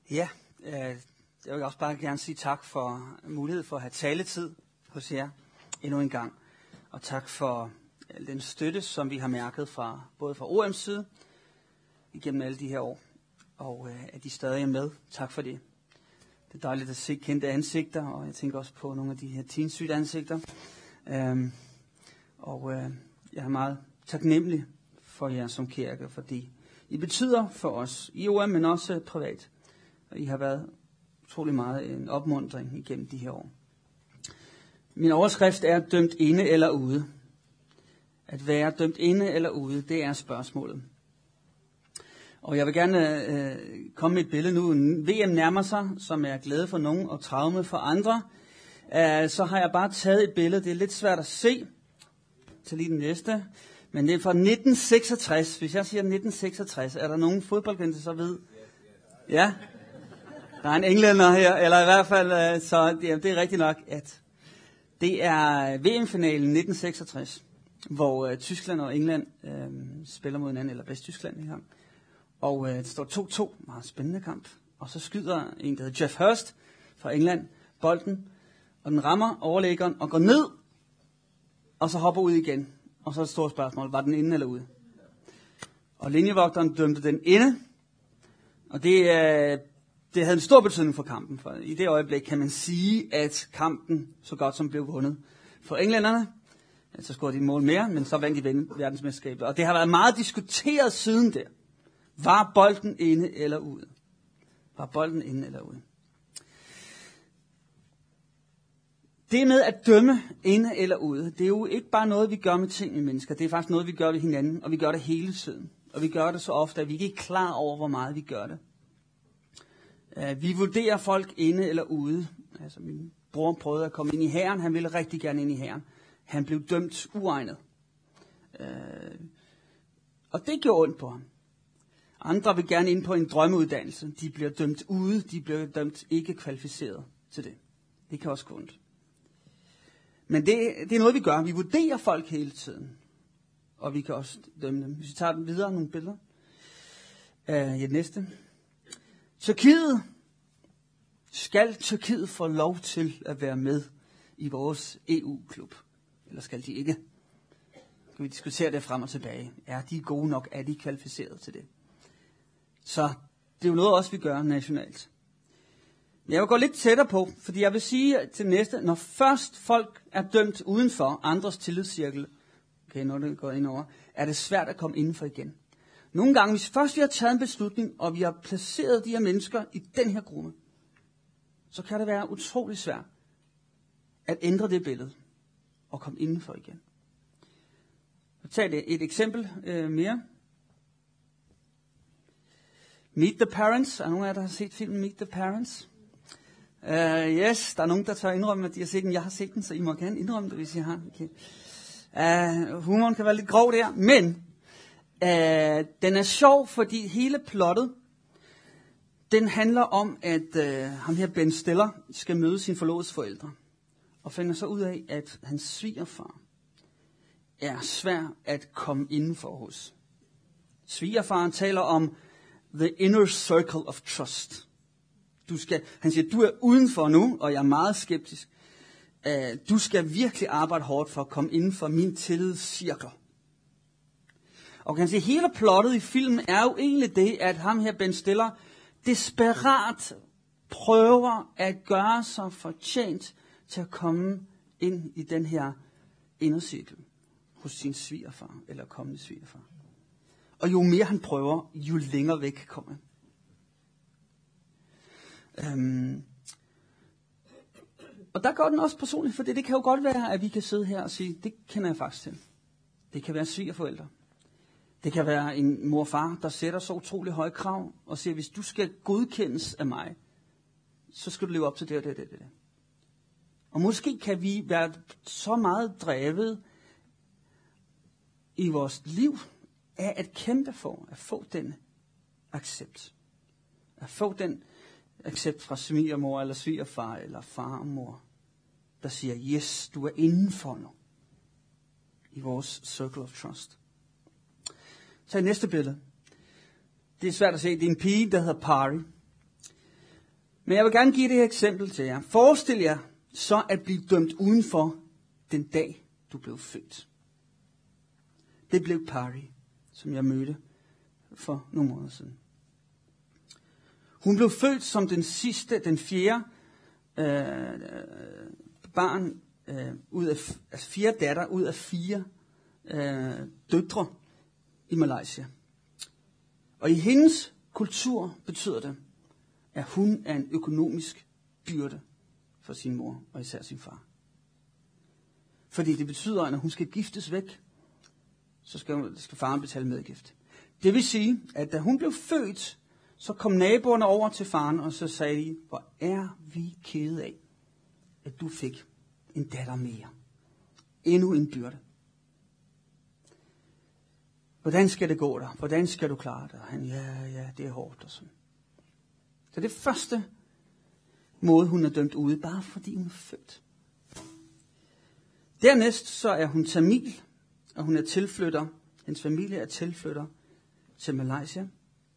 Ja, jeg vil også bare gerne sige tak for mulighed for at have taletid hos jer endnu en gang. Og tak for den støtte, som vi har mærket både fra OM's side igennem alle de her år. Og at de stadig er med. Tak for det. Det er dejligt at se kendte ansigter, og jeg tænker også på nogle af de her teensyge ansigter. Jeg er meget taknemmelig for jer som kirke, fordi I betyder for os i OM, men også privat. Og I har været utrolig meget en opmuntring igennem de her år. Min overskrift er dømt inde eller ude. At være dømt inde eller ude, det er spørgsmålet. Og jeg vil gerne komme med et billede nu. VM nærmer sig, som er glæde for nogen og traume for andre. Så har jeg bare taget et billede. Det er lidt svært at se. Til lige den næste. Men det er fra 1966. Hvis jeg siger 1966, er der nogen fodboldkendte, så ved? Ja. Der er en englænder her, eller i hvert fald, så det er rigtigt nok, at det er VM-finalen 1966, hvor Tyskland og England spiller mod hinanden, eller Vesttyskland i gang. Og det står 2-2, meget spændende kamp. Og så skyder en, der hedder Jeff Hurst fra England, bolden, og den rammer overlæggeren og går ned, og så hopper ud igen. Og så er det store spørgsmål, var den inde eller ude? Og linjevogteren dømte den inde, og det havde en stor betydning for kampen, for i det øjeblik kan man sige, at kampen så godt som blev vundet for englænderne. Så scorede de et mål mere, men så vandt de verdensmesterskabet. Og det har været meget diskuteret siden der. Var bolden inde eller ude? Var bolden inde eller ude? Det med at dømme inde eller ude, det er jo ikke bare noget, vi gør med ting i mennesker. Det er faktisk noget, vi gør ved hinanden, og vi gør det hele tiden. Og vi gør det så ofte, at vi ikke er klar over, hvor meget vi gør det. Vi vurderer folk inde eller ude. Altså min bror prøvede at komme ind i hæren. Han ville rigtig gerne ind i hæren. Han blev dømt uegnet. Og det gjorde ondt på ham. Andre vil gerne ind på en drømmeuddannelse. De bliver dømt ude. De bliver dømt ikke kvalificeret til det. Det kan også gå ondt. Men det er noget, vi gør. Vi vurderer folk hele tiden. Og vi kan også dømme dem. Hvis vi tager dem videre, nogle billeder. Det næste. Tyrkiet få lov til at være med i vores EU-klub? Eller skal de ikke? Kan vi diskutere det frem og tilbage? Er de gode nok? Er de kvalificeret til det? Så det er jo noget også, vi gør nationalt. Men jeg vil gå lidt tættere på, fordi jeg vil sige til næste, når først folk er dømt uden for andres tillidscirkel, okay, når det går ind over, er det svært at komme indenfor igen. Nogle gange, hvis først vi har taget en beslutning, og vi har placeret de her mennesker i den her gruppe, så kan det være utrolig svært at ændre det billede og komme indenfor igen. Jeg tager et eksempel mere. Meet the Parents. Er nogen af jer, der har set filmen Meet the Parents? Yes, der er nogen, der tør indrømme, at de har set den. Jeg har set den, så I må gerne indrømme det, hvis I har. Okay. Humoren kan være lidt grov der, men den er sjov, fordi hele plottet, den handler om, at ham her Ben Stiller skal møde sin forlovedes forældre. Og finder så ud af, at hans svigerfar er svær at komme indenfor hos. Svigerfaren taler om the inner circle of trust. Han siger, du er udenfor nu, og jeg er meget skeptisk. Du skal virkelig arbejde hårdt for at komme inden for min tillidscirkel. Og kan sige, hele plottet i filmen er jo egentlig det, at ham her Ben Stiller desperat prøver at gøre sig fortjent til at komme ind i den her indercirkel hos sin svigerfar, eller kommende svigerfar. Og jo mere han prøver, jo længere væk kommer han. Og der går den også personligt, for det kan jo godt være, at vi kan sidde her og sige, det kender jeg faktisk til. Det kan være svigerforældre. Det kan være en mor og far, der sætter så utrolig høje krav, og siger, hvis du skal godkendes af mig, så skal du leve op til det og det og det. Og måske kan vi være så meget drevet i vores liv af at kæmpe for at få den accept. At få den accept fra svigermor eller svigerfar eller far og mor, der siger, yes, du er indenfor nu i vores circle of trust. Så næste billede. Det er svært at se. Det er en pige, der hedder Pari. Men jeg vil gerne give det her eksempel til jer. Forestil jer så at blive dømt udenfor den dag, du blev født. Det blev Pari, som jeg mødte for nogle måneder siden. Hun blev født som den fjerde barn fjerde datter ud af 4 døtre i Malaysia. Og i hendes kultur betyder det, at hun er en økonomisk byrde for sin mor og især sin far. Fordi det betyder, at når hun skal giftes væk, så skal faren betale medgift. Det vil sige, at da hun blev født, så kom naboerne over til faren, og så sagde de, hvor er vi kede af, at du fik en datter mere. Endnu en byrde. Hvordan skal det gå der? Hvordan skal du klare det? Og han, ja, det er hårdt og sådan. Så det er første måde, hun er dømt ude, bare fordi hun er født. Dernæst så er hun tamil, og hun er tilflytter. Hendes familie er tilflytter til Malaysia.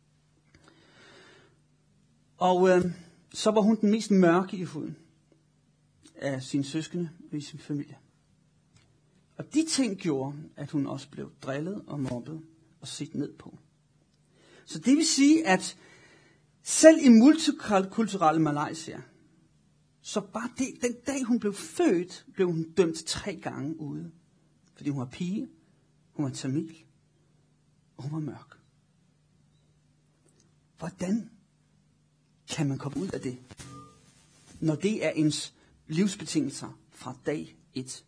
Og så var hun den mest mørke i huden af sine søskende i sin familie. Og de ting gjorde, at hun også blev drillet og mobbet og set ned på. Så det vil sige, at selv i multikulturelle Malaysia, så bare den dag hun blev født, blev hun dømt 3 gange ude. Fordi hun var pige, hun var tamil, og hun var mørk. Hvordan kan man komme ud af det, når det er ens livsbetingelser fra dag 1?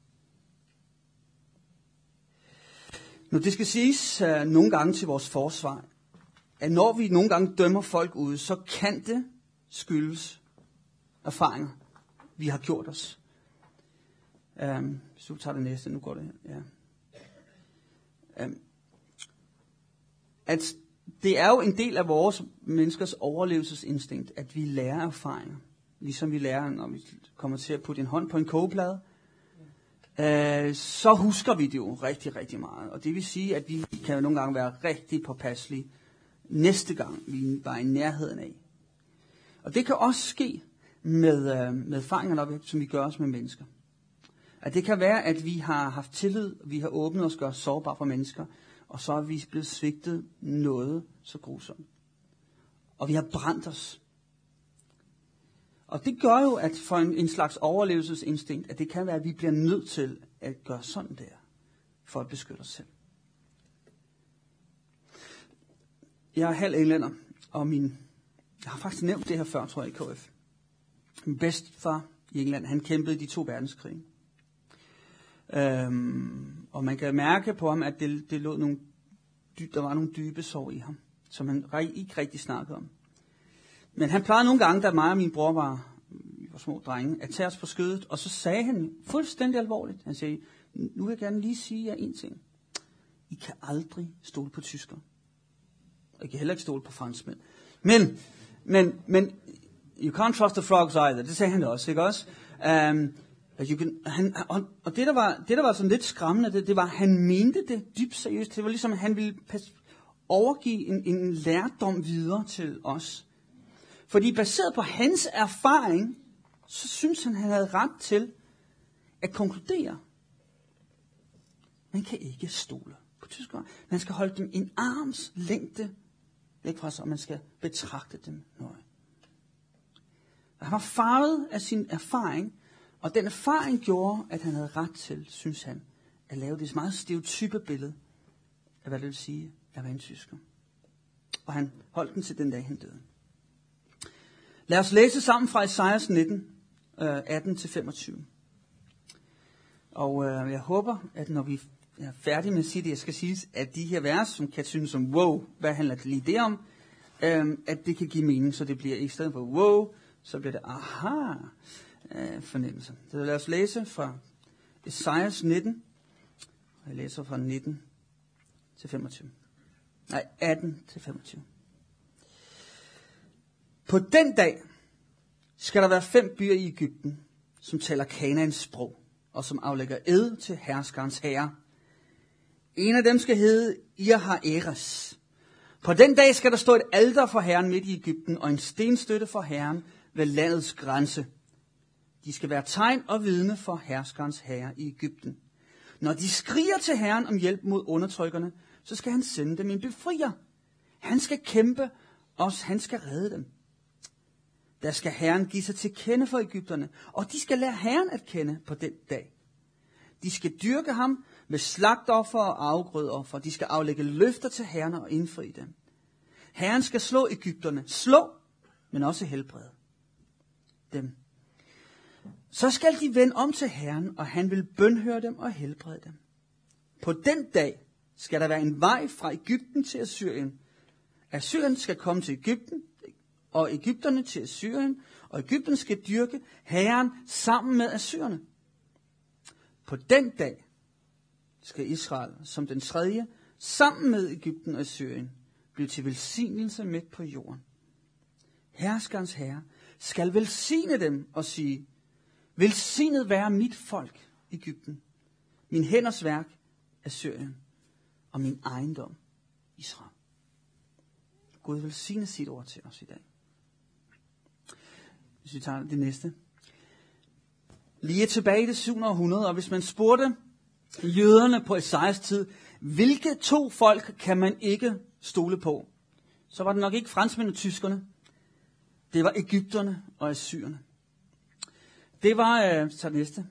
Nu det skal siges nogle gange til vores forsvar, at når vi nogle gange dømmer folk ud, så kan det skyldes erfaringer, vi har gjort os. Hvis du tager det næste, nu går det her. Ja. At det er jo en del af vores menneskers overlevelsesinstinkt, at vi lærer erfaringer. Ligesom vi lærer, når vi kommer til at putte en hånd på en kogeplade, så husker vi det jo rigtig, rigtig meget. Og det vil sige, at vi kan jo nogle gange være rigtig påpasselige næste gang, vi var i nærheden af. Og det kan også ske med erfaringer, som vi gør os med mennesker. At det kan være, at vi har haft tillid, vi har åbnet os og gjort sårbare for mennesker, og så er vi blevet svigtet noget så grusomt. Og vi har brændt os. Og det gør jo, at for en slags overlevelsesinstinkt, at det kan være, at vi bliver nødt til at gøre sådan der, for at beskytte os selv. Jeg er halv englænder, og jeg har faktisk nævnt det her før, tror jeg, i KF. Min bedstefar i England, han kæmpede i de 2 verdenskrige. Og man kan mærke på ham, at der var nogle dybe sår i ham, som han ikke rigtig snakkede om. Men han plejede nogle gange, da mig og min bror var små drenge, at tage os på skødet, og så sagde han fuldstændig alvorligt, han sagde, nu vil jeg gerne lige sige jer en ting. I kan aldrig stole på tyskere. Og I kan heller ikke stole på franskmænd. Men you can't trust the frogs either. Det sagde han også, ikke også? Og det der var sådan lidt skræmmende, det var, at han mente det dybt seriøst. Det var ligesom, at han ville overgive en lærdom videre til os. Fordi baseret på hans erfaring, så synes han havde ret til at konkludere. Man kan ikke stole på tyskere. Man skal holde dem en arms længde væk fra sig, og man skal betragte dem nøje. Han var farvet af sin erfaring, og den erfaring gjorde, at han havde ret til, synes han, at lave det meget stereotype billede af, hvad det vil sige at være en tysker. Og han holdt den til den dag, han døde. Lad os læse sammen fra Esajas 19, 18-25. Og jeg håber, at når vi er færdige med at sige det, jeg skal sige, at de her vers, som kan synes som wow, hvad handler det lige det om, at det kan give mening, så det bliver i stedet for wow, så bliver det aha fornemmelse. Så lad os læse fra Esajas 19, og jeg læser fra 19 til 25. Nej, 18 til 25. På den dag skal der være 5 byer i Egypten, som taler Kanaans sprog, og som aflægger ed til herskerens herre. En af dem skal hedde Irha-Eres. På den dag skal der stå et alter for Herren midt i Egypten, og en stenstøtte for Herren ved landets grænse. De skal være tegn og vidne for herskerens herre i Egypten. Når de skriger til Herren om hjælp mod undertrykkerne, så skal han sende dem en befrier. Han skal kæmpe, og han skal redde dem. Der skal Herren give sig til kende for egypterne, og de skal lære Herren at kende på den dag. De skal dyrke ham med slagtoffer og afgrødoffer. De skal aflægge løfter til Herren og indfri dem. Herren skal slå egypterne. Slå, men også helbrede dem. Så skal de vende om til Herren, og han vil bønhøre dem og helbrede dem. På den dag skal der være en vej fra Egypten til Assyrien. Assyrien skal komme til Egypten, og egypterne til Assyrien, og Egypten skal dyrke Herren sammen med assyrerne. På den dag skal Israel som den tredje, sammen med Egypten og Assyrien, blive til velsignelse midt på jorden. Herskerens herre skal velsigne dem og sige, velsignet være mit folk, Egypten, min hænders værk, Assyrien, og min ejendom, Israel. Gud velsigne sit ord til os i dag. Hvis vi tager det næste. Lige tilbage i det 7. århundrede, og hvis man spurgte jøderne på Esajas tid, hvilke to folk kan man ikke stole på, så var det nok ikke franskmænd og tyskerne. Det var egypterne og assyrerne. Det var, så næste,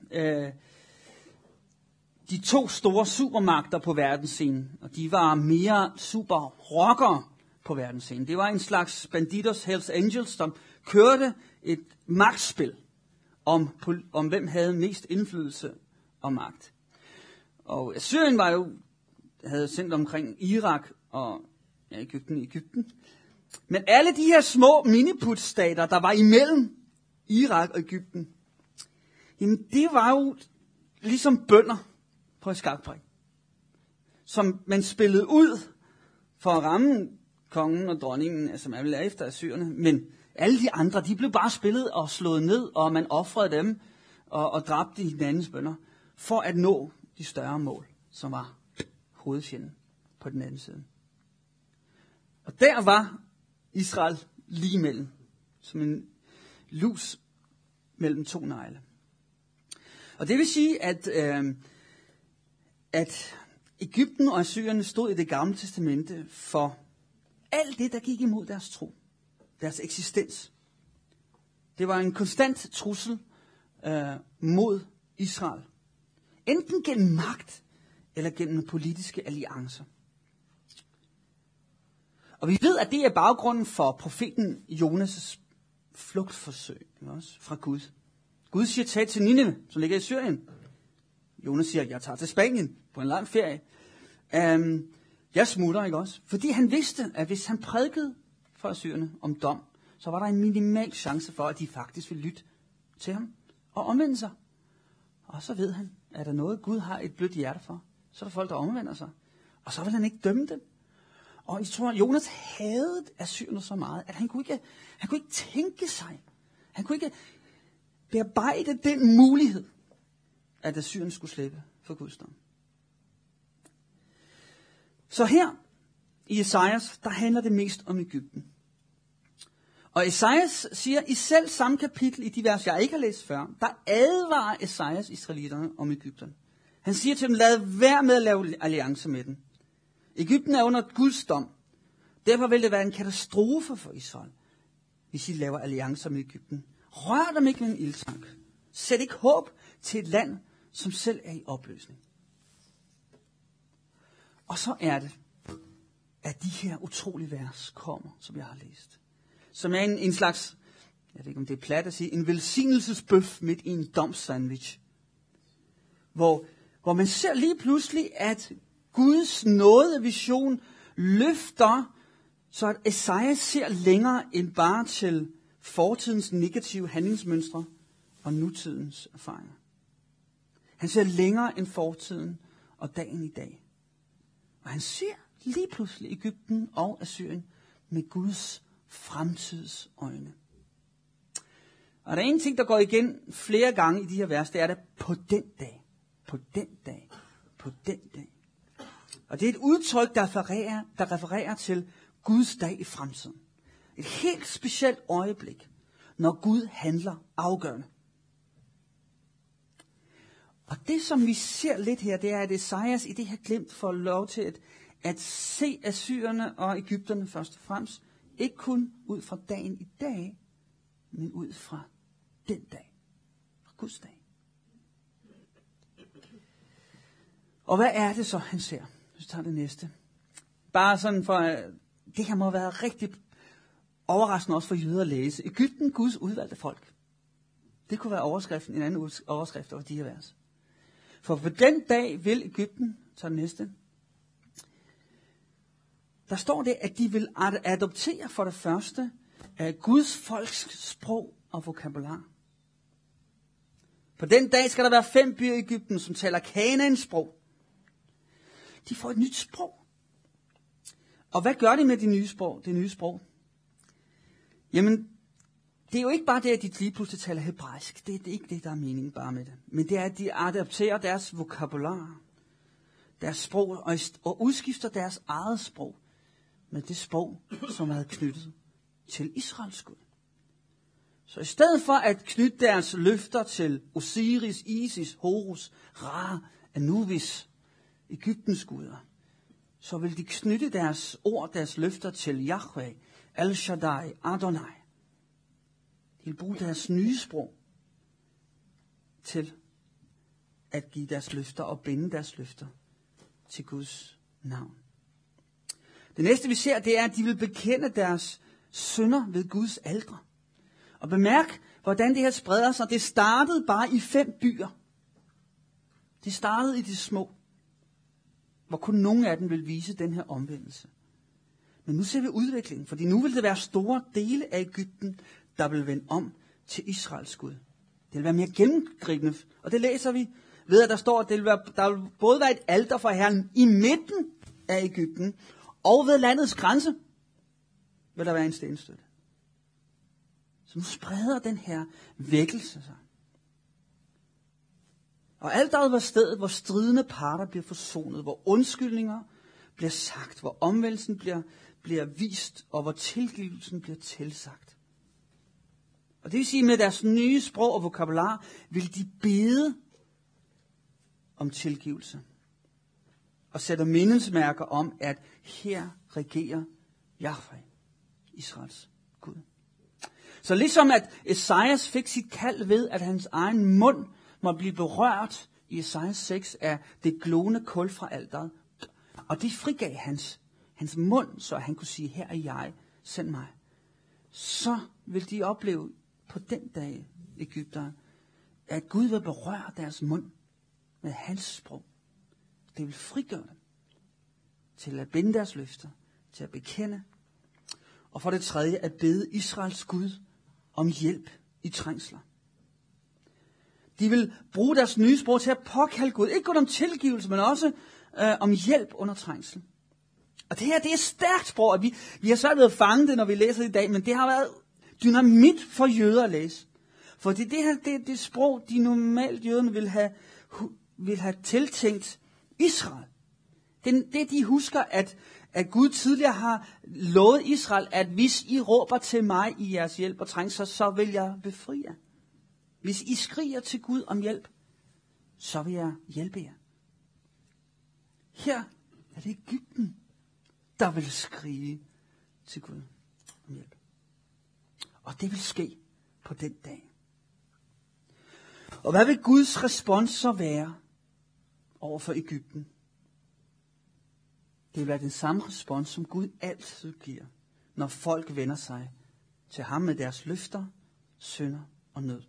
de to store supermagter på verdensscenen, og de var mere superrockere på verdensscenen. Det var en slags banditos, Hells Angels, som kørte et magtspil om hvem havde mest indflydelse og magt. Og Assyrien havde sendt omkring Irak og Egypten. Men alle de her små miniputstater, der var imellem Irak og Egypten, jamen det var jo ligesom bønder på et skakbræt, som man spillede ud for at ramme kongen og dronningen, som man ville lade efter assyrerne. Men alle de andre, de blev bare spillet og slået ned, og man ofrede dem og dræbte hinandens bønder, for at nå de større mål, som var hovedfjenden på den anden side. Og der var Israel lige imellem, som en lus mellem to negle. Og det vil sige, at Egypten og Assyrerne stod i det gamle testamente for alt det, der gik imod deres tro, deres eksistens. Det var en konstant trussel mod Israel. Enten gennem magt, eller gennem politiske alliancer. Og vi ved, at det er baggrunden for profeten Jonas' flugtforsøg også, fra Gud. Gud siger, tag til Nineve, som ligger i Syrien. Jonas siger, jeg tager til Spanien på en lang ferie. Jeg smutter, ikke også? Fordi han vidste, at hvis han prædikede for assyrerne om dom, så var der en minimal chance for, at de faktisk ville lytte til ham og omvende sig. Og så ved han, at der noget, Gud har et blødt hjerte for. Så er der folk, der omvender sig. Og så vil han ikke dømme dem. Og jeg tror, at Jonas hadede assyrerne så meget, at han kunne ikke tænke sig. Han kunne ikke bearbejde den mulighed, at assyrerne skulle slippe for Guds dom. Så her i Esajas, der handler det mest om Egypten. Og Esajas siger i selv samme kapitel i de vers, jeg ikke har læst før, der advarer Esajas israelitterne om Egypten. Han siger til dem, lad være med at lave alliance med dem. Egypten er under Guds dom. Derfor vil det være en katastrofe for Israel, hvis I laver alliancer med Egypten. Rør dem ikke med en ildtank. Sæt ikke håb til et land, som selv er i opløsning. Og så er det, at de her utrolige vers kommer, som jeg har læst. Som er en slags, jeg ved ikke om det er plat at sige, en velsignelsesbøf midt i en domssandwich. Hvor man ser lige pludselig, at Guds nådevision løfter, så at Esajas ser længere end bare til fortidens negative handlingsmønstre og nutidens erfaringer. Han ser længere end fortiden og dagen i dag. Og han ser lige pludselig Egypten og Assyrien med Guds fremtidsøjne. Og der er en ting, der går igen flere gange i de her vers, det er der på den dag, på den dag, på den dag. Og det er et udtryk, der refererer til Guds dag i fremtiden. Et helt specielt øjeblik. når Gud handler afgørende. Og det, som vi ser lidt her, det er, at Esajas i det her glimt får lov til at se assyrerne og egypterne først og fremmest, ikke kun ud fra dagen i dag, men ud fra den dag, fra Guds dag. Og hvad er det så, han ser? Hvis vi tager det næste. Bare sådan for, det her må have været rigtig overraskende også for jøder at læse. Egypten, Guds udvalgte folk. Det kunne være overskriften, en anden overskrift over de her vers. For på den dag vil Egypten, tager det næste, der står det, at de vil adoptere for det første Guds folks sprog og vokabular. På den dag skal der være 5 byer i Egypten, som taler Kanaans sprog. De får et nyt sprog. Og hvad gør de med det nye sprog? Jamen, det er jo ikke bare det, at de lige pludselig taler hebraisk. Det er ikke det, der er meningen bare med det. Men det er, at de adapterer deres vokabular, deres sprog, og udskifter deres eget sprog med det sprog, som er knyttet til Israels Gud. Så i stedet for at knytte deres løfter til Osiris, Isis, Horus, Ra, Anubis, Egyptens guder, så vil de knytte deres ord, deres løfter til Yahweh, El-Shaddai, Adonai. De vil bruge deres nye sprog til at give deres løfter og binde deres løfter til Guds navn. Det næste vi ser, det er, at de vil bekende deres synder ved Guds altre. Og bemærk, hvordan det her spreder sig. Det startede bare i 5 byer. Det startede i de små, hvor kun nogle af dem vil vise den her omvendelse. Men nu ser vi udviklingen, fordi nu vil det være store dele af Egypten, der vil vende om til Israels Gud. Det vil være mere gennemgribende, og det læser vi ved, at der står, at der vil både være et alter for Herren i midten af Egypten, og ved landets grænse vil der være en stenstøtte. Så nu spreder den her vækkelse sig. Og alteret var stedet, hvor stridende parter bliver forsonet, hvor undskyldninger bliver sagt, hvor omvendelsen bliver vist, og hvor tilgivelsen bliver tilsagt. Og det vil sige, med deres nye sprog og vokabular, vil de bede om tilgivelse. Og sætter mindesmærker om, at her regerer Yahweh, Israels Gud. Så ligesom at Esajas fik sit kald ved, at hans egen mund må blive berørt i Esajas 6 af det glående kul fra alteret. Og det frigav hans mund, så han kunne sige, her er jeg, send mig. Så vil de opleve på den dag, Egypterne, at Gud vil berøre deres mund med hans sprog. Det vil frigøre dem til at binde deres løfter, til at bekende. Og for det tredje, at bede Israels Gud om hjælp i trængsler. De vil bruge deres nye sprog til at påkalde Gud. Ikke kun om tilgivelse, men også om hjælp under trængsel. Og det her, det er stærkt sprog, og vi har svært ved at fange det, når vi læser det i dag, men det har været dynamit for jøder at læse. For det her, det sprog, de normalt jøderne vil have tiltænkt Israel. Det de husker, at Gud tidligere har lovet Israel, at hvis I råber til mig i jeres hjælp og trængsler, så vil jeg befri jer. Hvis I skriger til Gud om hjælp, så vil jeg hjælpe jer. Her er det Egypten, der vil skrige til Gud om hjælp. Og det vil ske på den dag. Og hvad vil Guds respons så være over for Egypten? Det vil være den samme respons, som Gud altid giver, når folk vender sig til ham med deres løfter, synder og nød.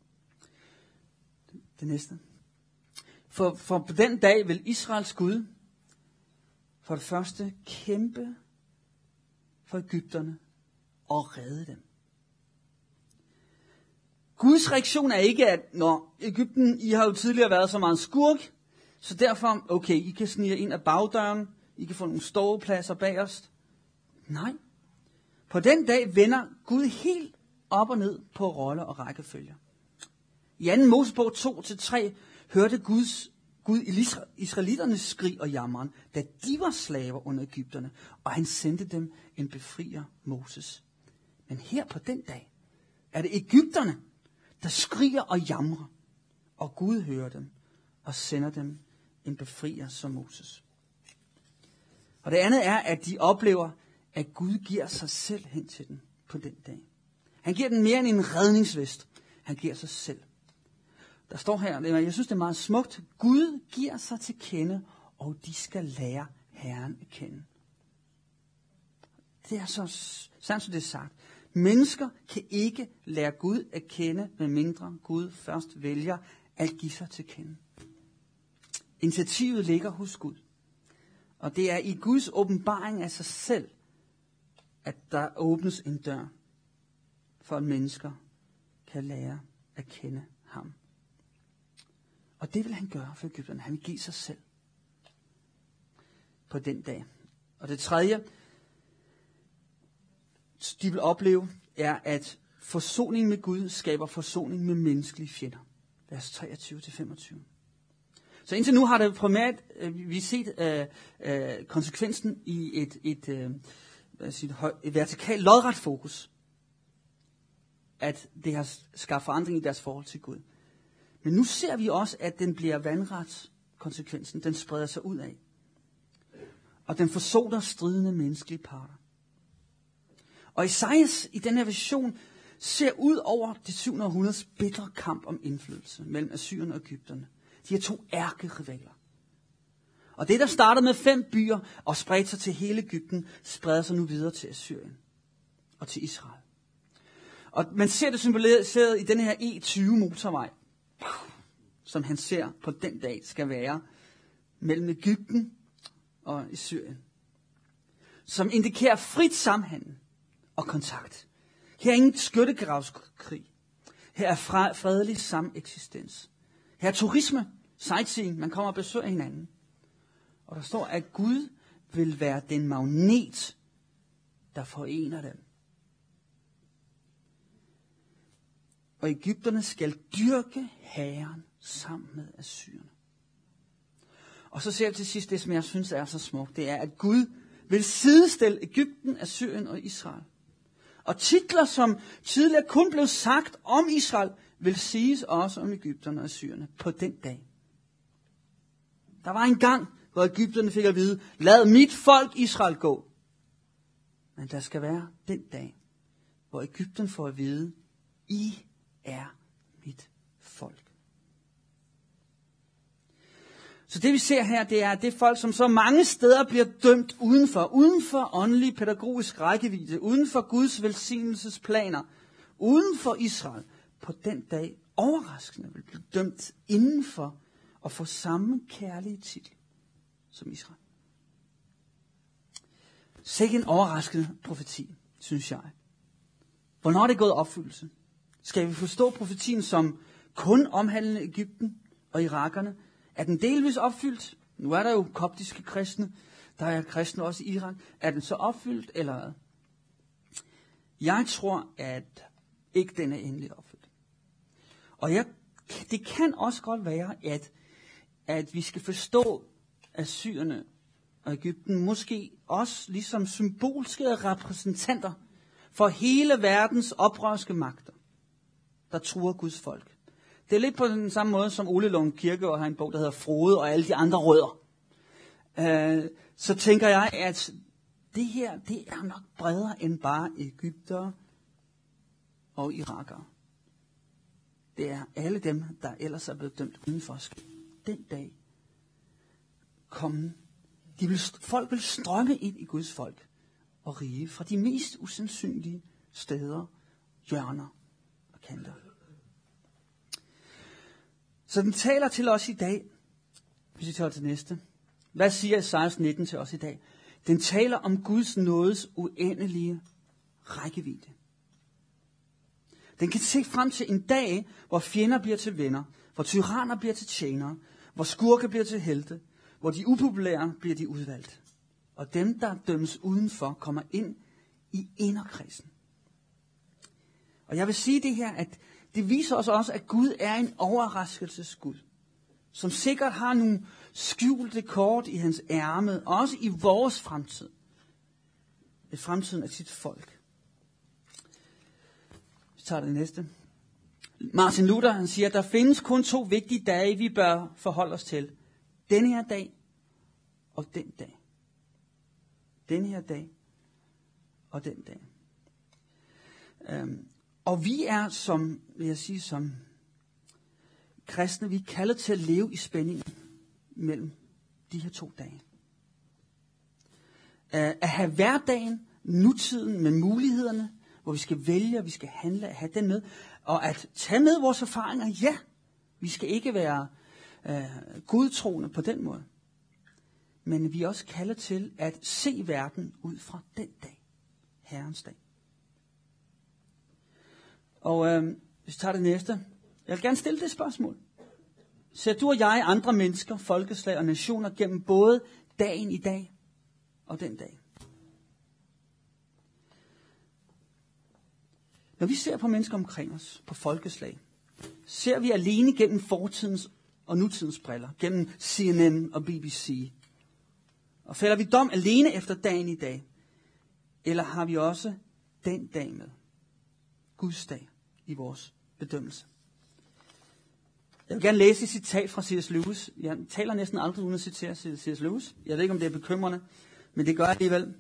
Det næste. For på den dag vil Israels Gud for det første kæmpe for Egypterne og redde dem. Guds reaktion er ikke, at når Egypten, I har jo tidligere været så meget skurk, så derfor, okay, I kan snige ind af bagdøren, I kan få nogle stovepladser bagerst. Nej. På den dag vender Gud helt op og ned på roller og rækkefølger. I 2. Mosebog 2-3 hørte Gud israelitternes skrig og jammeren, da de var slaver under egypterne, og han sendte dem en befrier, Moses. Men her på den dag er det egypterne, der skriger og jamrer, og Gud hører dem og sender dem en befrier som Moses. Og det andet er, at de oplever, at Gud giver sig selv hen til dem på den dag. Han giver den mere end en redningsvest. Han giver sig selv. Der står her, jeg synes det er meget smukt, Gud giver sig til kende, og de skal lære Herren at kende. Det er så sandt, som det er sagt. Mennesker kan ikke lære Gud at kende, medmindre Gud først vælger at give sig til kende. Initiativet ligger hos Gud. Og det er i Guds åbenbaring af sig selv, at der åbnes en dør, for at mennesker kan lære at kende ham. Og det vil han gøre for egypterne. Han vil give sig selv på den dag. Og det tredje, de vil opleve, er, at forsoning med Gud skaber forsoning med menneskelige fjender. Vers 23-25. Så indtil nu har det primært, vi set konsekvensen i et vertikalt lodret fokus. At det har skabt forandring i deres forhold til Gud. Men nu ser vi også, at den bliver vandret konsekvensen. Den spreder sig ud af. Og den forsoner stridende menneskelige parter. Og Esajas i den her vision ser ud over det 700 århundredes bitre kamp om indflydelse mellem Assyrerne og Egypterne. De her to ærkerivaler. Og det, der startede med 5 byer og spredte sig til hele Egypten, spreder sig nu videre til Assyrien og til Israel. Og man ser det symboliseret i den her E20-motorvej, som han ser på den dag skal være mellem Egypten og Syrien. Som indikerer frit samhandel og kontakt. Her er ingen skyttegravskrig. Her er fredelig sameksistens. Her er turisme, sightseeing, man kommer og besøger hinanden. Og der står, at Gud vil være den magnet, der forener dem. Og egypterne skal dyrke Herren sammen med Assyrerne. Og så ser vi til sidst det, som jeg synes er så smukt. Det er, at Gud vil sidestille Egypten, Assyrien og Israel. Og titler, som tidligere kun blev sagt om Israel, vil siges også om egypterne og Assyrerne på den dag. Der var en gang, hvor egypterne fik at vide, lad mit folk Israel gå. Men der skal være den dag, hvor Egypten får at vide, I er mit folk. Så det vi ser her, det er det folk, som så mange steder bliver dømt uden for åndelig pædagogisk rækkevidde, uden for Guds velsignelsesplaner, uden for Israel, på den dag overraskende vil blive dømt indenfor og få samme kærlige titel som Israel. Sikke en overraskende profeti, synes jeg. Hvornår er det gået opfyldelse? Skal vi forstå profetien som kun omhandlende Egypten og irakerne? Er den delvis opfyldt? Nu er der jo koptiske kristne. Der er kristne også i Irak. Er den så opfyldt, eller hvad? Jeg tror, at ikke den er endelig opfyldt. Og det kan også godt være, at vi skal forstå Assyrerne og Egypten måske også ligesom symbolske repræsentanter for hele verdens oprørske magter, der truer Guds folk. Det er lidt på den samme måde, som Ole Lund Kirkegaard har en bog, der hedder Frode og alle de andre rødder. Så tænker jeg, at det her, det er nok bredere end bare egyptere og irakere. Det er alle dem, der ellers er blevet dømt udenfor. Den dag komme. Folk vil strømme ind i Guds folk og rige fra de mest usandsynlige steder, hjørner og kanter. Så den taler til os i dag, hvis vi tager til næste. Hvad siger Esajas 19 til os i dag? Den taler om Guds nådes uendelige rækkevidde. Den kan se frem til en dag, hvor fjender bliver til venner, hvor tyranner bliver til tjenere, hvor skurke bliver til helte, hvor de upopulære bliver de udvalgt. Og dem, der dømmes udenfor, kommer ind i inderkredsen. Og jeg vil sige det her, at det viser os også, at Gud er en overraskelsesgud, som sikkert har nogle skjulte kort i hans ærme, også i vores fremtid. I fremtiden af sit folk. Så tager det næste. Martin Luther, han siger, at der findes kun 2 vigtige dage, vi bør forholde os til. Denne her dag og den dag. Denne her dag og den dag. Og vi er, som kristne, vi er kaldet til at leve i spændingen mellem de her 2 dage. At have hverdagen, nutiden med mulighederne, hvor vi skal vælge, og vi skal handle, at have den med, og at tage med vores erfaringer. Ja, vi skal ikke være godtroende på den måde. Men vi er også kaldet til at se verden ud fra den dag. Herrens dag. Og hvis vi tager det næste. Jeg vil gerne stille det spørgsmål. Ser du og jeg andre mennesker, folkeslag og nationer gennem både dagen i dag og den dag? Når vi ser på mennesker omkring os, på folkeslag, ser vi alene gennem fortidens og nutidens briller, gennem CNN og BBC. Og fælder vi dom alene efter dagen i dag? Eller har vi også den dag med? Guds dag i vores bedømmelse. Jeg vil gerne læse et citat fra C.S. Lewis. Jeg taler næsten aldrig uden at citere C.S. Lewis. Jeg ved ikke, om det er bekymrende, men det gør jeg alligevel.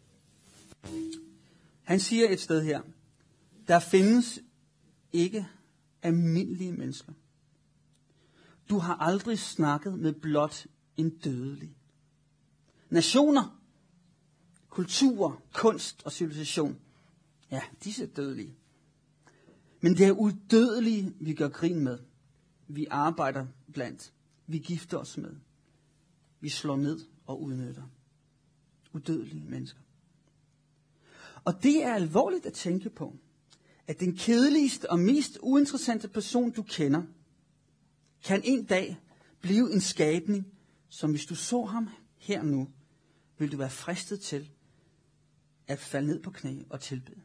Han siger et sted her: der findes ikke almindelige mennesker. Du har aldrig snakket med blot en dødelig. Nationer, kulturer, kunst og civilisation, ja, disse er dødelige. Men det er udødelige, vi gør grin med. Vi arbejder blandt. Vi gifter os med. Vi slår ned og udnytter. Udødelige mennesker. Og det er alvorligt at tænke på, at den kedeligste og mest uinteressante person, du kender, kan en dag blive en skabning, som hvis du så ham her nu, vil du være fristet til at falde ned på knæ og tilbede.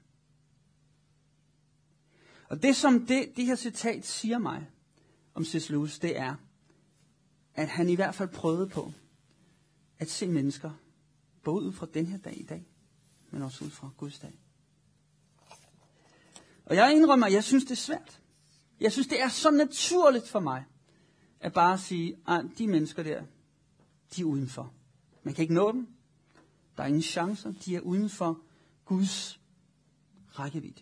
Og det, som det her citat siger mig om C.S. Lewis, det er, at han i hvert fald prøvede på at se mennesker, både ud fra den her dag i dag, men også ud fra Guds dag. Og jeg indrømmer, at jeg synes, det er svært. Jeg synes, det er så naturligt for mig, at bare sige, at de mennesker der, de er udenfor. Man kan ikke nå dem. Der er ingen chancer. De er uden for Guds rækkevidde.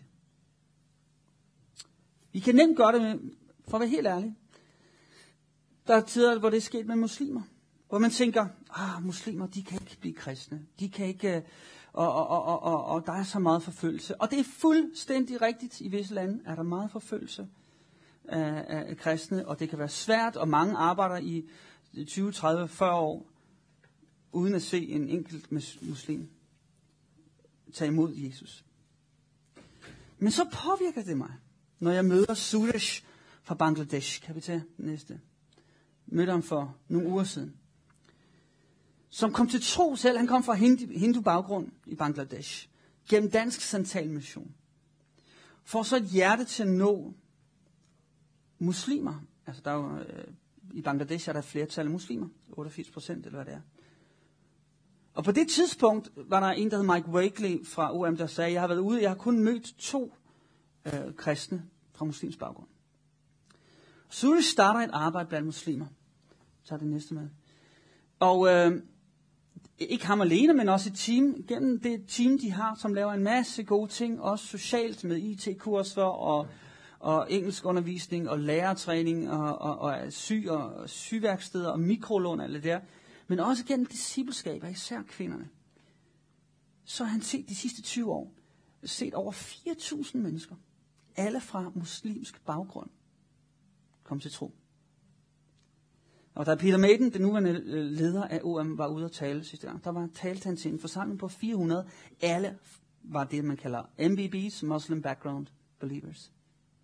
Vi kan nemt gøre det, for at være helt ærlig. Der er tider, hvor det er sket med muslimer. Hvor man tænker, muslimer, de kan ikke blive kristne. De kan ikke, og der er så meget forfølgelse. Og det er fuldstændig rigtigt. I visse lande er der meget forfølgelse af kristne, og det kan være svært, og mange arbejder i 20, 30, 40 år, uden at se en enkelt muslim tage imod Jesus. Men så påvirker det mig, når jeg møder Suresh fra Bangladesh. Kan vi tage næste? Mødte ham for nogle uger siden. Som kom til tro selv. Han kom fra hindu-baggrund i Bangladesh. Gennem Dansk Santalmission. For så et hjerte til at nå muslimer. Altså der er jo, i Bangladesh er der flertal af muslimer. 88%, eller hvad det er. Og på det tidspunkt var der en, der hed Mike Wakely fra OM, der sagde, jeg har været ude, jeg har kun mødt 2 kristne fra muslims baggrund. Så starter et arbejde blandt muslimer. Så er det næste med. Og ikke ham alene, men også et team. Gennem det team, de har, som laver en masse gode ting, også socialt med IT-kurser og engelsk undervisning og lærertræning og syværksteder og mikrolån og alt det der. Men også gennem discipleskab af især kvinderne. Så har han set de sidste 20 år, set over 4.000 mennesker, alle fra muslimsk baggrund, kom til tro. Og da Peter Maiden, den nuværende leder af OM, var ude at tale sidste gang, talte han til en forsamling på 400. Alle var det, man kalder MBBs, Muslim Background Believers.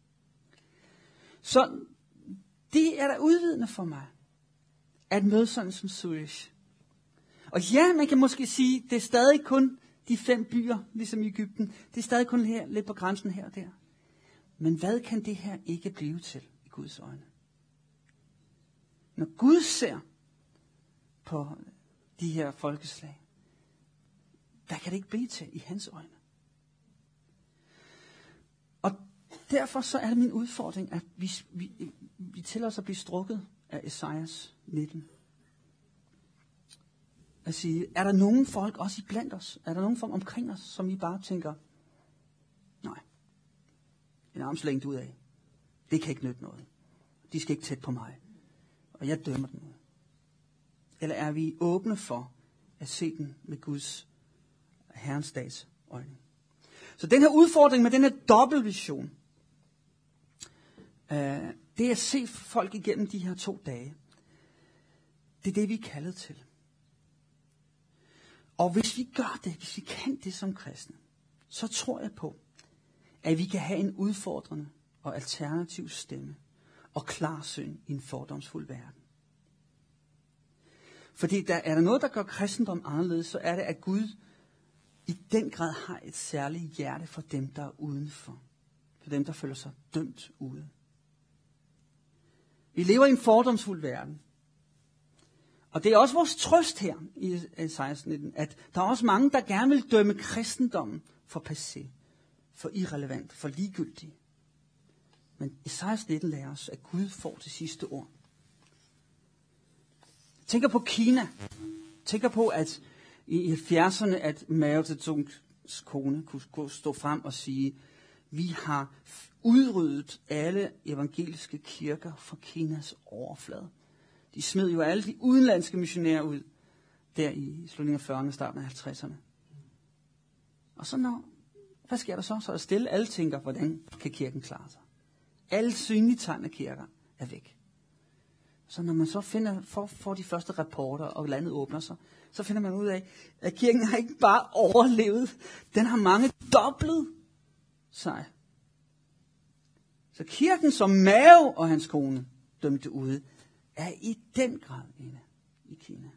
Så det er da udvidende for mig, at møde sådan som Suresh. Og ja, man kan måske sige, det er stadig kun de 5 byer, ligesom i Egypten. Det er stadig kun her, lidt på grænsen her og der. Men hvad kan det her ikke blive til i Guds øjne? Når Gud ser på de her folkeslag, hvad kan det ikke blive til i hans øjne? Og derfor så er det min udfordring, at vi tillader os at blive strukket af Esajas 19. At sige, er der nogen folk også iblandt os? Er der nogen folk omkring os, som I bare tænker, nej, en armslængde ud af. Det kan ikke nytte noget. De skal ikke tæt på mig. Og jeg dømmer dem. Eller er vi åbne for at se den med Guds Herrens dags øjne? Så den her udfordring med den her dobbeltvision, det er at se folk igennem de her 2 dage. Det er det, vi er kaldet til. Og hvis vi gør det, hvis vi kan det som kristne, så tror jeg på, at vi kan have en udfordrende og alternativ stemme og klarsyn i en fordomsfuld verden. Fordi er der noget, der gør kristendom anderledes, så er det, at Gud i den grad har et særligt hjerte for dem, der er udenfor. For dem, der føler sig dømt ude. Vi lever i en fordomsfuld verden. Og det er også vores trøst her i 16:19, at der er også mange, der gerne vil dømme kristendommen for passé, for irrelevant, for ligegyldig. Men i 16:19 lærer os, at Gud får det sidste ord. Tænker på Kina. Tænker på, at i 70'erne, at Mao Zedongs kone kunne stå frem og sige, vi har udryddet alle evangeliske kirker fra Kinas overflade. De smed jo alle de udenlandske missionærer ud, der i slutningen af 40'erne, starten af 50'erne. Og så hvad sker der så? Så er stille. Alle tænker, hvordan kan kirken klare sig? Alle synlige tegn af kirker er væk. Så når man så får de første rapporter, og landet åbner sig, så finder man ud af, at kirken har ikke bare overlevet, den har mange doblet sig. Så kirken, som Mao og hans kone dømte ude, er i den grad inde i Kina.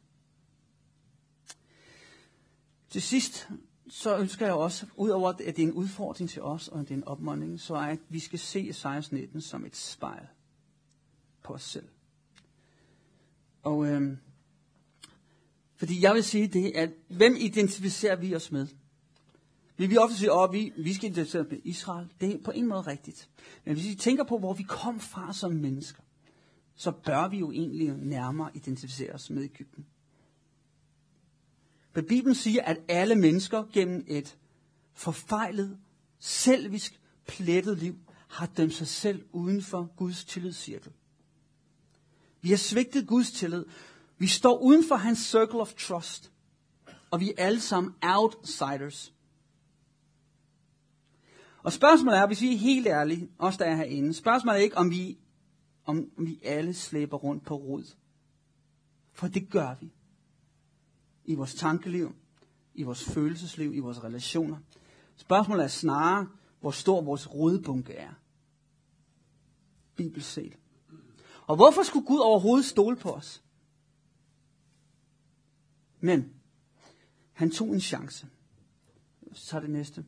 Til sidst, så ønsker jeg også, udover at det er en udfordring til os, og det er en opmuntring, så er, at vi skal se Esajas 19 som et spejl på os selv. Og fordi jeg vil sige det, at hvem identificerer vi os med? Vi ofte sige, at vi skal identificere med Israel. Det er på en måde rigtigt. Men hvis vi tænker på, hvor vi kom fra som mennesker, så bør vi jo egentlig nærmere identificere os med Egypten. For Bibelen siger, at alle mennesker gennem et forfejlet, selvisk, plettet liv, har dømt sig selv uden for Guds tillidscirkel. Vi har svigtet Guds tillid. Vi står uden for hans circle of trust. Og vi er alle sammen outsiders. Og spørgsmålet er, hvis vi er helt ærlige, os der er herinde, spørgsmålet er ikke, om vi alle slæber rundt på rod. For det gør vi. I vores tankeliv, i vores følelsesliv, i vores relationer. Spørgsmålet er snarere, hvor stor vores rodebunke er. Bibelsk set. Og hvorfor skulle Gud overhovedet stole på os? Men han tog en chance. Så tager det næste.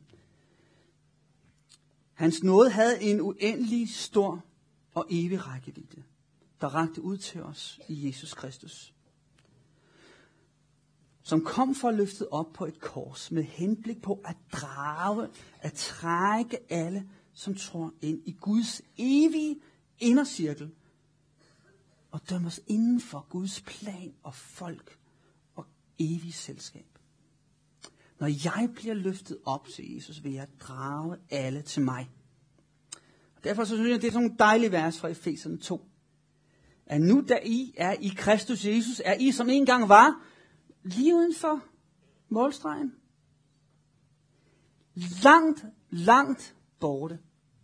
Hans nåde havde en uendelig stor og evig rækkevidde, der rakte ud til os i Jesus Kristus. Som kom for at løfte op på et kors med henblik på at trække alle, som tror ind i Guds evige indercirkel og dømme os inden for Guds plan og folk og evig selskab. Når jeg bliver løftet op til Jesus, vil jeg drage alle til mig. Og derfor så synes jeg, det er sådan nogle dejlige vers fra Efeserne 2. At nu da I er i Kristus Jesus, er I som engang var, lige uden for målstregen. Langt, langt borte.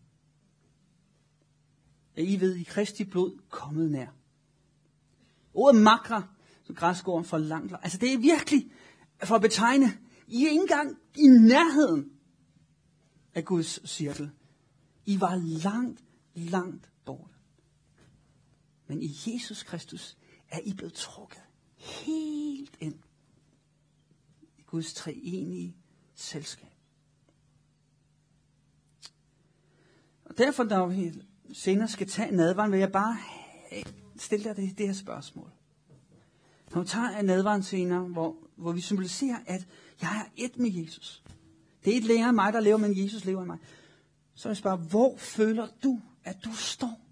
Er I ved i Kristi blod kommet nær. Ordet makra, som græsk ord for langt. Altså det er virkelig for at betegne, I er ikke engang i nærheden af Guds cirkel. I var langt, langt borte. Men i Jesus Kristus er I blevet trukket helt ind i Guds treenige selskab. Og derfor, når vi senere skal tage nadveren, vil jeg bare stille dig det her spørgsmål. Når vi tager nadveren senere, hvor vi symboliserer, at jeg er et med Jesus. Det er ikke længere mig, der lever, men Jesus lever i mig. Så vil jeg spørge, hvor føler du, at du står?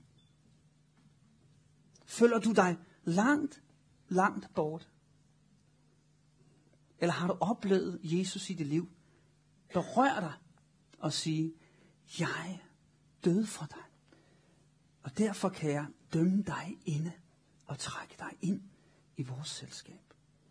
Føler du dig langt, langt bort? Eller har du oplevet Jesus i dit liv berøre dig og sige, jeg døde for dig. Og derfor kan jeg dømme dig inde og trække dig ind i vores selskab.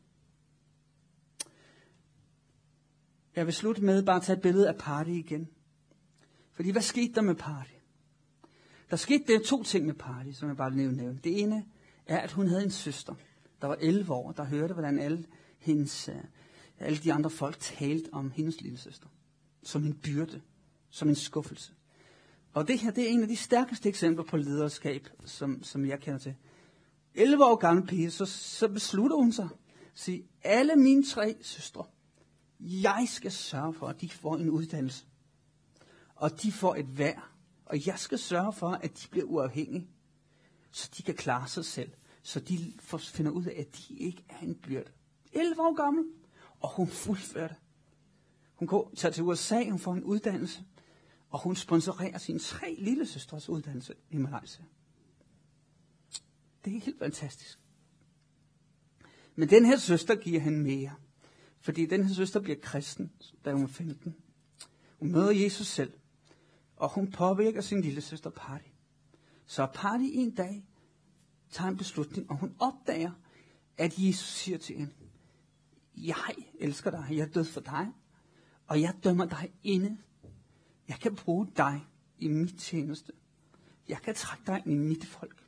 Jeg vil slutte med bare at tage et billede af Party igen. Fordi hvad skete der med Party? Der skete der 2 ting med Party, som jeg bare vil nævne. Det ene er, at hun havde en søster, der var 11 år, der hørte, hvordan alle de andre folk talte om hendes lille søster. Som en byrde, som en skuffelse. Og det her, det er en af de stærkeste eksempler på lederskab, som jeg kender til. 11 år gammel pige, så beslutter hun sig at sige, alle mine 3 søstre, jeg skal sørge for, at de får en uddannelse. Og de får et værd. Og jeg skal sørge for, at de bliver uafhængige, så de kan klare sig selv. Så de finder ud af, at de ikke er en byrde. 11 år gammel, og hun fuldfører det. Hun går til USA, hun får en uddannelse, og hun sponsorerer sine 3 lille søstres uddannelse i Malaysia. Det er helt fantastisk. Men den her søster giver hende mere. Fordi den her søster bliver kristen, da hun er 15. Hun møder Jesus selv. Og hun påvirker sin lille søster Party. Så Party en dag tager en beslutning, og hun opdager, at Jesus siger til hende, jeg elsker dig, jeg er død for dig, og jeg dømmer dig inde. Jeg kan bruge dig i mit tjeneste. Jeg kan trække dig ind i mit folk.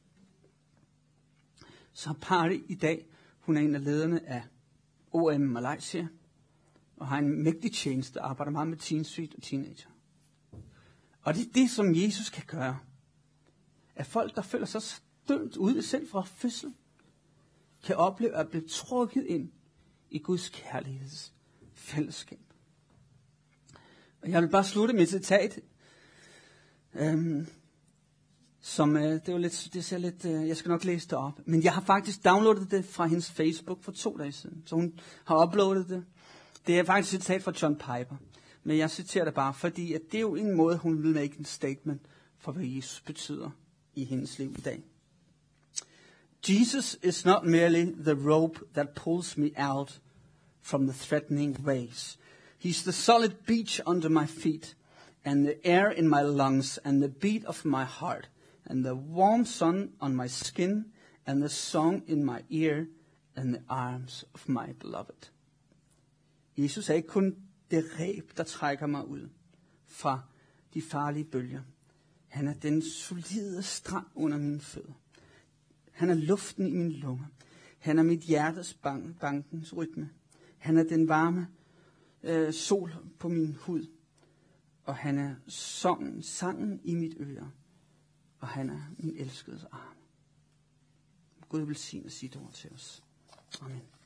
Så Party i dag, hun er en af lederne af OM Malaysia, og har en mægtig tjeneste, arbejder meget med teen street og teenager. Og det er det, som Jesus kan gøre. At folk, der føler sig dømt ude selv fra fødsel, kan opleve at blive trukket ind i Guds kærlighedsfællesskab. Og jeg vil bare slutte med et citat, som det var lidt, det ser lidt, jeg skal nok læse det op, men jeg har faktisk downloadet det fra hendes Facebook for 2 dage siden, så hun har uploadet det. Det er faktisk et citat fra John Piper, men jeg citerer det bare, fordi at det er jo en måde, hun vil make en statement for, hvad Jesus betyder i hendes liv i dag. Jesus is not merely the rope that pulls me out from the threatening waves. He's the solid beach under my feet, and the air in my lungs, and the beat of my heart, and the warm sun on my skin, and the song in my ear, and the arms of my beloved. Jesus er ikke kun det reb, der trækker mig ud fra de farlige bølger. Han er den solide strand under mine fødder. Han er luften i mine lunger. Han er mit hjertes bankens rytme. Han er den varme sol på min hud. Og han er sangen i mit øre. Og han er min elskedes arm. Gud velsigne sit ord til os. Amen.